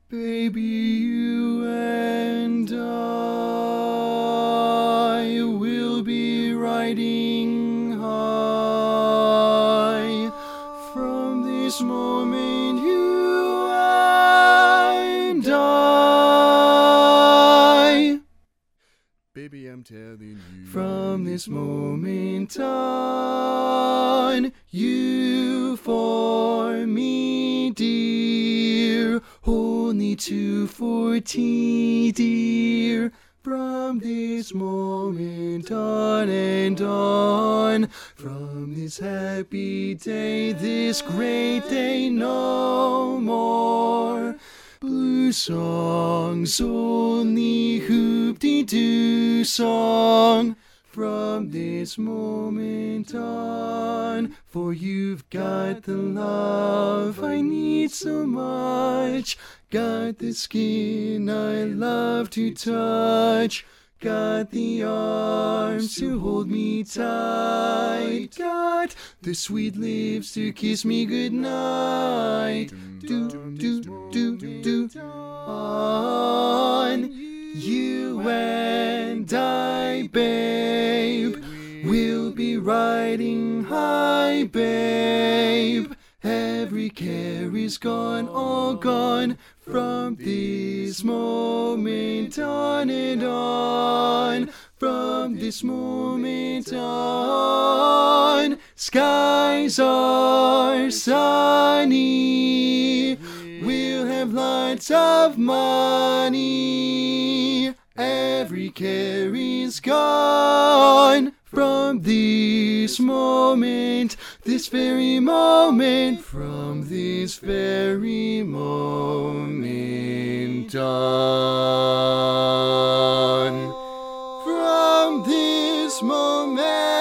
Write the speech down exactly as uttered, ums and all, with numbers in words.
Baby, you and I will be riding high. From this moment, you and I. Baby, I'm telling you. From this moment on, you for me, dear. Only two forty, dear. From this moment on and on, from this happy day, this great day, no more blue songs, only hoop-de-doo song. From this moment on, for you've got the love I need so much, got the skin I love to touch, got the arms to hold me tight, got the sweet lips to kiss me goodnight. Do, do, do, do, on you and I, babe, we'll be riding high, babe. Every care is gone, all gone. From this moment on and on, from this moment on, skies are sunny, we'll have lots of money. Every care is gone. From this moment, this very moment, from this very moment on, from this moment.